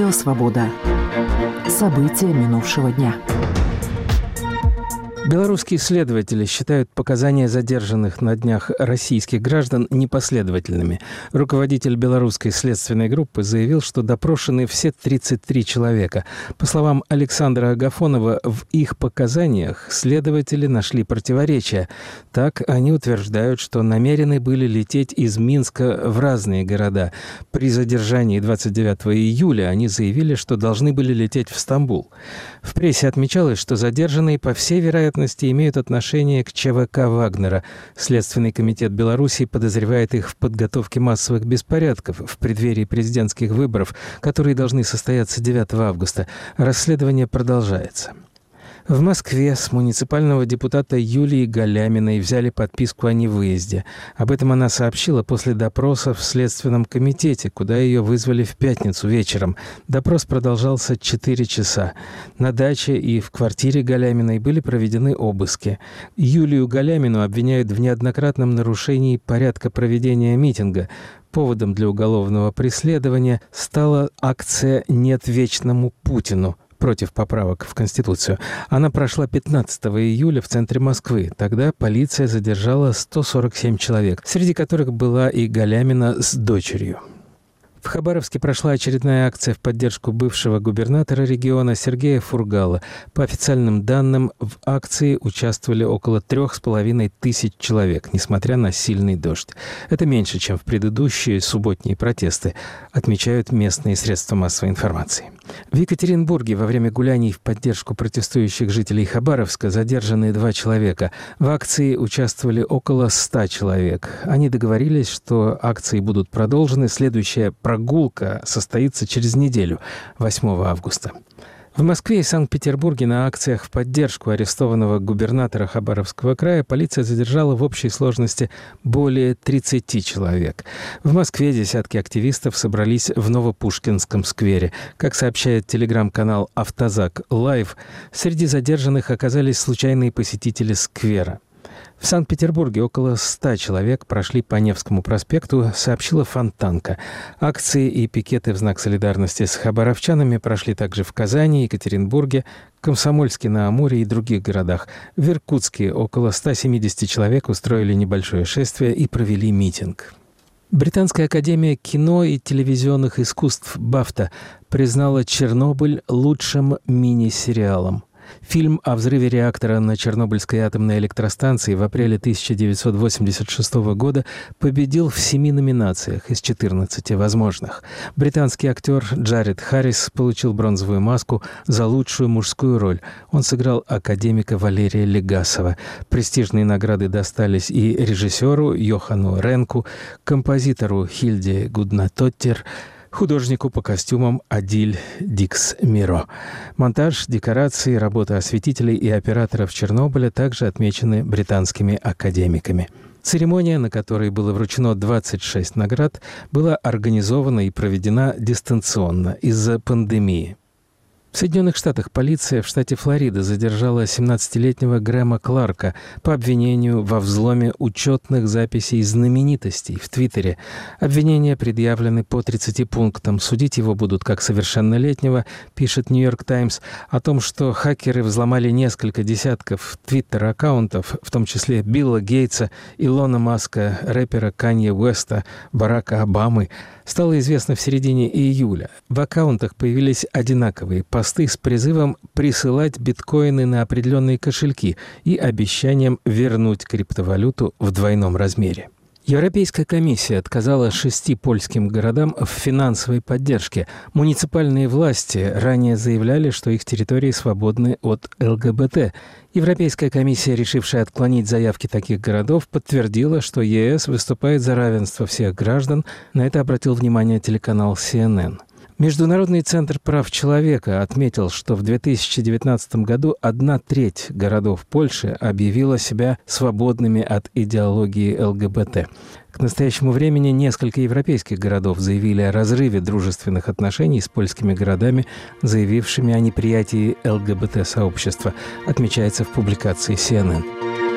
Радио «Свобода». События минувшего дня. Белорусские следователи считают показания задержанных на днях российских граждан непоследовательными. Руководитель белорусской следственной группы заявил, что допрошены все 33 человека. По словам Александра Агафонова, в их показаниях следователи нашли противоречия. Так, они утверждают, что намерены были лететь из Минска в разные города. При задержании 29 июля они заявили, что должны были лететь в Стамбул. В прессе отмечалось, что задержанные, по всей вероятности, имеют отношение к ЧВК Вагнера. Следственный комитет Беларуси подозревает их в подготовке массовых беспорядков в преддверии президентских выборов, которые должны состояться 9 августа. Расследование продолжается. В Москве с муниципального депутата Юлии Галяминой взяли подписку о невыезде. Об этом она сообщила после допроса в Следственном комитете, куда ее вызвали в пятницу вечером. Допрос продолжался 4 часа. На даче и в квартире Галяминой были проведены обыски. Юлию Галямину обвиняют в неоднократном нарушении порядка проведения митинга. Поводом для уголовного преследования стала акция «Нет вечному Путину» против поправок в Конституцию. Она прошла 15 июля в центре Москвы. Тогда полиция задержала 147 человек, среди которых была и Галямина с дочерью. В Хабаровске прошла очередная акция в поддержку бывшего губернатора региона Сергея Фургала. По официальным данным, в акции участвовали около 3500 человек, несмотря на сильный дождь. Это меньше, чем в предыдущие субботние протесты, отмечают местные средства массовой информации. В Екатеринбурге во время гуляний в поддержку протестующих жителей Хабаровска задержаны 2 человека. В акции участвовали около 100 человек. Они договорились, что акции будут продолжены. Следующая прогулка состоится через неделю, 8 августа. В Москве и Санкт-Петербурге на акциях в поддержку арестованного губернатора Хабаровского края полиция задержала в общей сложности более 30 человек. В Москве десятки активистов собрались в Новопушкинском сквере. Как сообщает телеграм-канал «Автозак Лайв», среди задержанных оказались случайные посетители сквера. В Санкт-Петербурге около 100 человек прошли по Невскому проспекту, сообщила Фонтанка. Акции и пикеты в знак солидарности с хабаровчанами прошли также в Казани, Екатеринбурге, Комсомольске-на-Амуре и других городах. В Иркутске около 170 человек устроили небольшое шествие и провели митинг. Британская академия кино и телевизионных искусств «Бафта» признала «Чернобыль» лучшим мини-сериалом. Фильм о взрыве реактора на Чернобыльской атомной электростанции в апреле 1986 года победил в 7 номинациях из 14 возможных. Британский актер Джаред Харрис получил бронзовую маску за лучшую мужскую роль. Он сыграл академика Валерия Легасова. Престижные награды достались и режиссеру Йохану Ренку, композитору Хильде Гуднатоттер, художнику по костюмам Адиль Дикс-Миро. Монтаж, декорации, работа осветителей и операторов Чернобыля также отмечены британскими академиками. Церемония, на которой было вручено 26 наград, была организована и проведена дистанционно из-за пандемии. В Соединенных Штатах полиция в штате Флорида задержала 17-летнего Грэма Кларка по обвинению во взломе учетных записей знаменитостей в Твиттере. Обвинения предъявлены по 30 пунктам. Судить его будут как совершеннолетнего, пишет «Нью-Йорк Таймс», о том, что хакеры взломали несколько десятков твиттер-аккаунтов, в том числе Билла Гейтса, Илона Маска, рэпера Канье Уэста, Барака Обамы, стало известно в середине июля. В аккаунтах появились одинаковые посты с призывом присылать биткоины на определенные кошельки и обещанием вернуть криптовалюту в двойном размере. Европейская комиссия отказала 6 польским городам в финансовой поддержке. Муниципальные власти ранее заявляли, что их территории свободны от ЛГБТ. Европейская комиссия, решившая отклонить заявки таких городов, подтвердила, что ЕС выступает за равенство всех граждан. На это обратил внимание телеканал CNN. Международный центр прав человека отметил, что в 2019 году 1/3 городов Польши объявила себя свободными от идеологии ЛГБТ. К настоящему времени несколько европейских городов заявили о разрыве дружественных отношений с польскими городами, заявившими о неприятии ЛГБТ-сообщества, отмечается в публикации CNN.